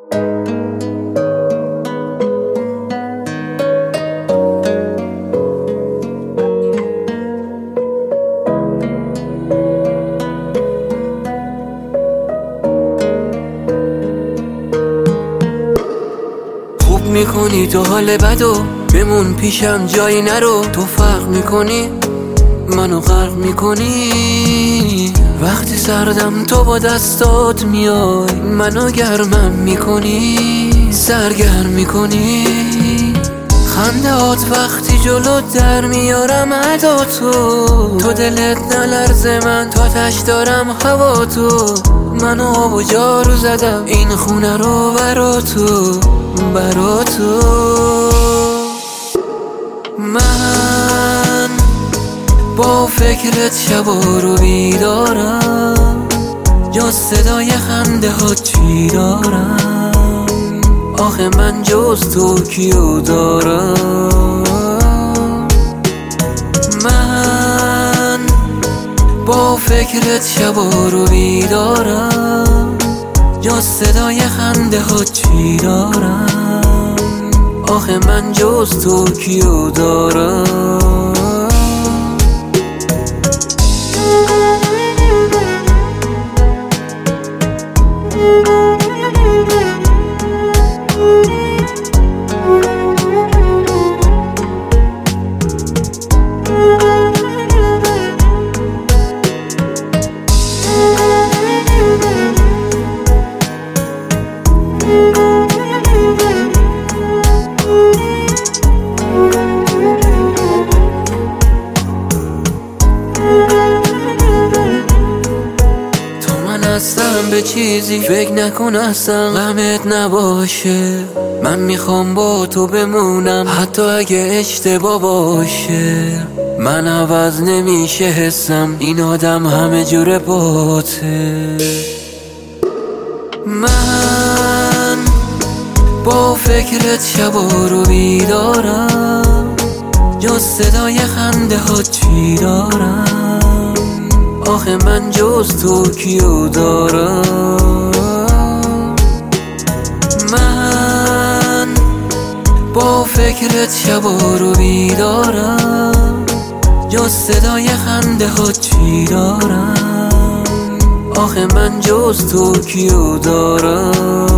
خوب میکنی تو حال بدو، بمون پیشم جایی نرو. تو فرق میکنی منو غرق میکنی، وقتی سردم تو با دستات میای منو گرمم میکنی، سرگرم میکنی. خندهات وقتی جلوت در میارم ادا تو دلت نلرزه من تا تش دارم هوا تو. منو آب و جارو زدم این خونه رو برا تو. من با فکرت شبا رو بیدارم، جز صدای خنده ها چی دارم؟ آخه من جز تو کیو دارم؟ من با فکرت شبا رو بیدارم، جز صدای خنده ها چی دارم؟ آخه من جز تو کیو دارم؟ هستم به چیزی فکر نکن اصلا غمت نباشه. من میخوام با تو بمونم حتی اگه اشتباه باشه. من عوض نمیشه حسم، این آدم همه جوره باته. من با فکرت شبا رو بیدارم، جز صدای خنده ها چی دارم؟ آخه من جز تو کیو دارم؟ من با فکرت شبا رو بیدارم، جز صدای خنده ها چی دارم؟ آخه من جز تو کیو دارم؟